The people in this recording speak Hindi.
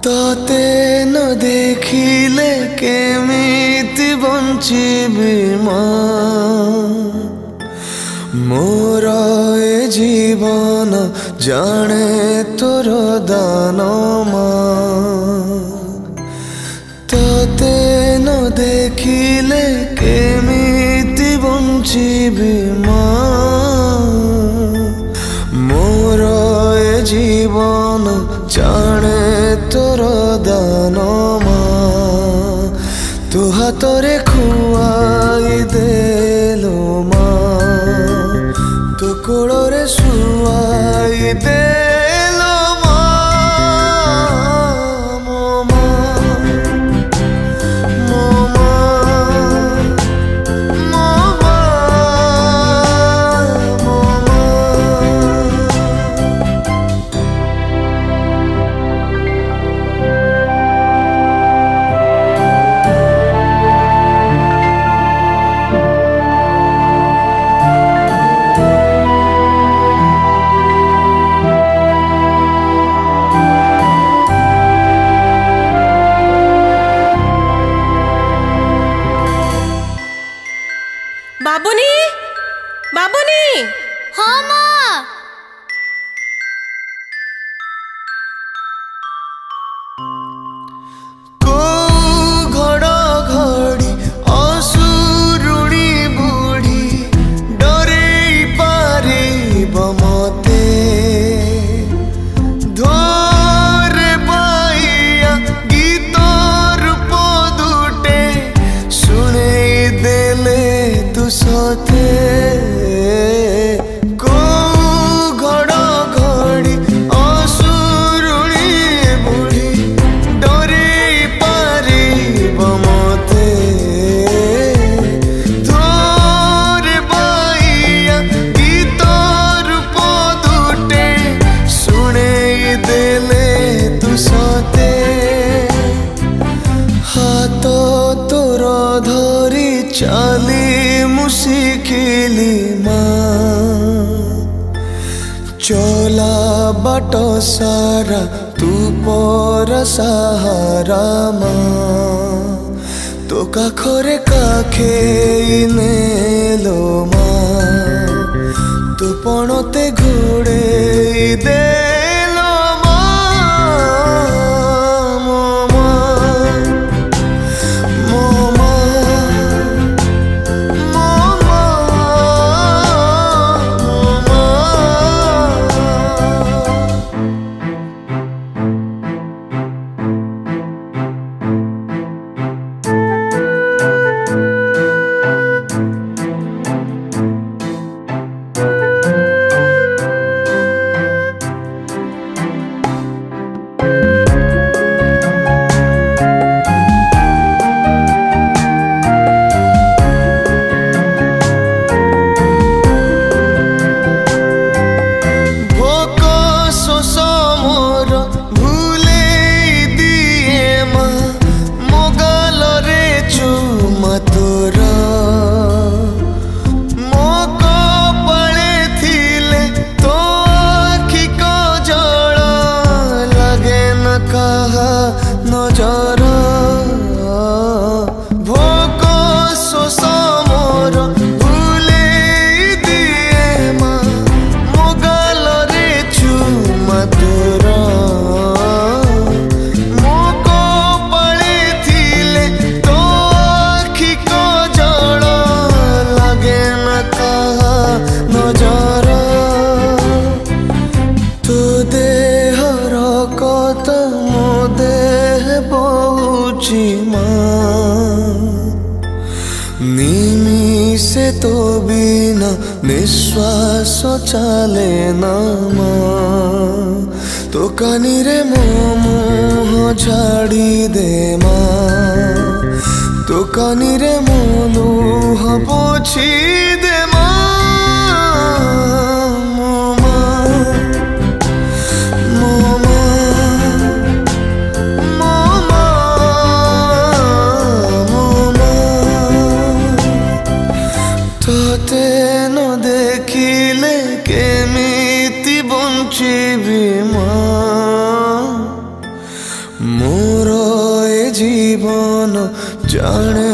तोते न देखिले केमिति बंचिबी मोर ए जीवन जाने तोर दान तोते न देखिले केमिति बंचिबी मोर ए जीवन जाने तोर दान तू हाथरे खुआई देलो तू कोड़े शुआई देलो बाबुनी बाबुनी हाँ माँ को घड़ा घड़ी असुरुणी बुढ़ी डरे पारे बमते धरे बाइया गीत रूप दुटे सुने देले तू सते को घड़ा घड़ी असुरुणी बुढ़ी डरे पारे बमते धरे बाइया गीत रूप दुटे सुने देले तू सते हाथ तोर धरी चाली मुशिकिली चला बाट सारा तू पर सहारा तो काखरे काखे नेलो तू पणते घोड़े देलो नजर भोक शोष मोर भूले दिए मोगाल रे चुमा तोर मो कपाळे थिले तो आखि को जल लगे न कहा नजर तू देहर कत मो देह बहुची निमिषे तो बिना निश्वास चले ना तो कानी रे मो मुह झाड़ी दे तो कानी रे मो लुह पोछी दे तोते न देखिले केमिति बंचिबी জীবন জানে